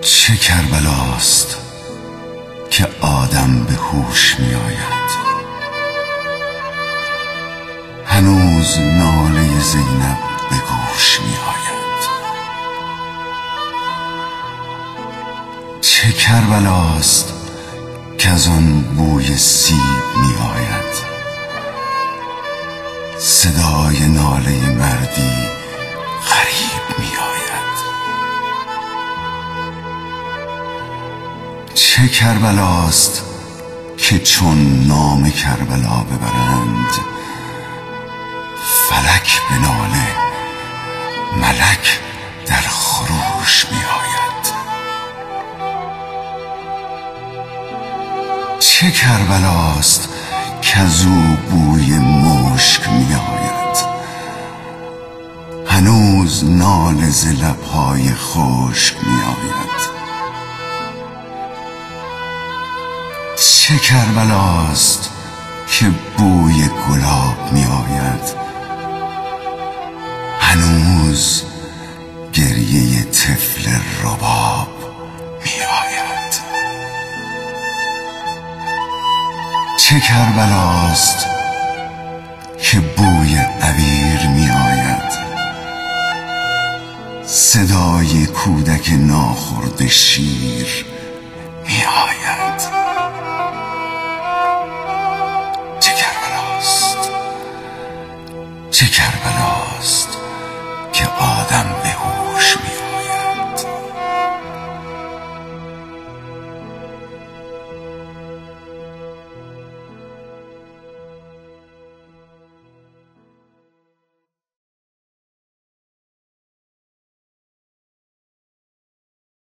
چه کربلاست که آدم به هوش می آید؟ هنوز ناله زینب به گوش می آید. چه کربلاست که از آن بوی سیب می آید؟ صدای ناله مردی غریب می آید. چه کربلاست که چون نام کربلا ببرند فلک به ناله ملک در خروش می آید. چه کربلاست که از او بوی مشک می آید؟ هنوز ناله ز لب‌های خشک می آید. چه کربلاست که بوی گلاب می آید؟ هنوز گریه طفل رباب می آید. چه کربلاست که بوی عبیر می آید؟ صدای کودک ناخورده شیر می آید. چه کربلاست